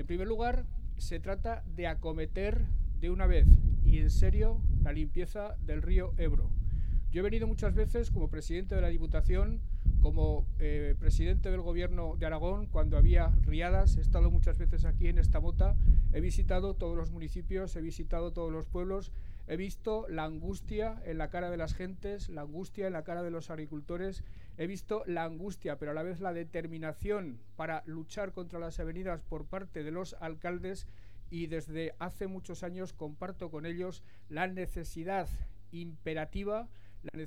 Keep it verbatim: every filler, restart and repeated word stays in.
En primer lugar, se trata de acometer de una vez y en serio la limpieza del río Ebro. Yo he venido muchas veces como presidente de la Diputación, como eh, presidente del Gobierno de Aragón, cuando había riadas, he estado muchas veces aquí en esta mota, he visitado todos los municipios, he visitado todos los pueblos, he visto la angustia en la cara de las gentes, la angustia en la cara de los agricultores, he visto la angustia, pero a la vez la determinación para luchar contra las avenidas por parte de los alcaldes, y desde hace muchos años comparto con ellos la necesidad imperativa